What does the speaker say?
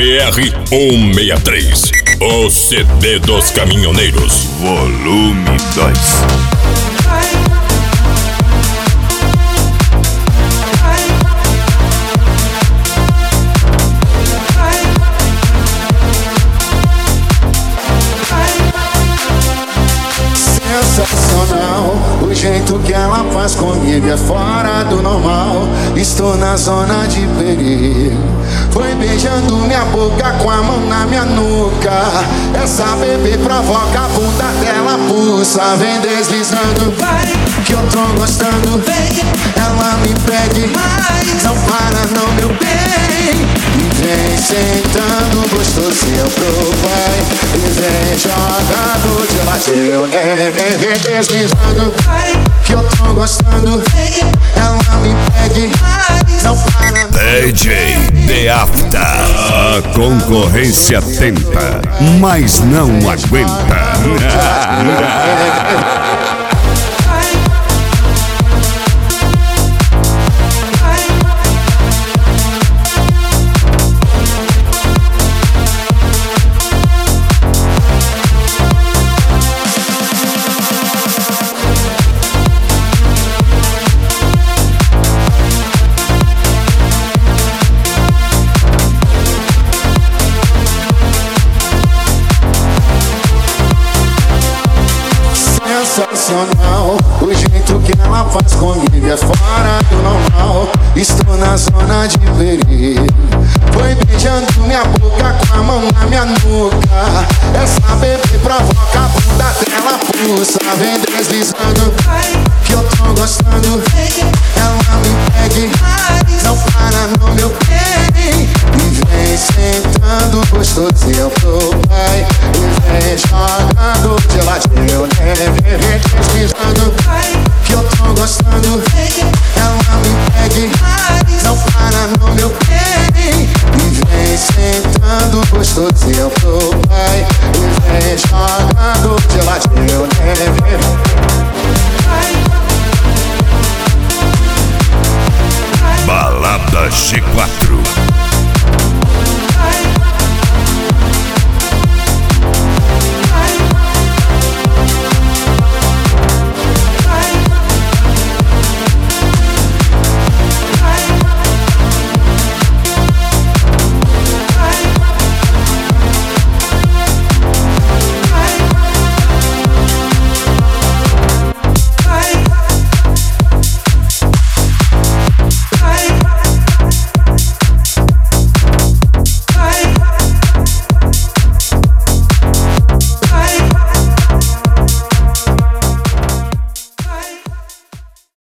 BR 163. O CD dos Caminhoneiros. Volume 2. Sensacional, o jeito que ela faz comigo é fora do normal. Estou na zona de perigo. Foi beijando minha boca com a mão na minha nuca. Essa bebê provoca a bunda dela, pulsa. Vem deslizando, vai, que eu tô gostando. Ela me pede mais, não para não, meu bem. E vem sentando gostoso pro pai. E vem jogando de ladinho. Vem deslizando, vai, que eu tô gostando. Ela me pede mais, não para não. DJ The After. A concorrência tenta, mas não aguenta. Sensacional, o jeito que ela faz comigo é fora do normal. Estou na zona de perigo. Foi beijando minha boca com a mão na minha nuca. Essa bebê provoca a bunda dela, pulsa. Vem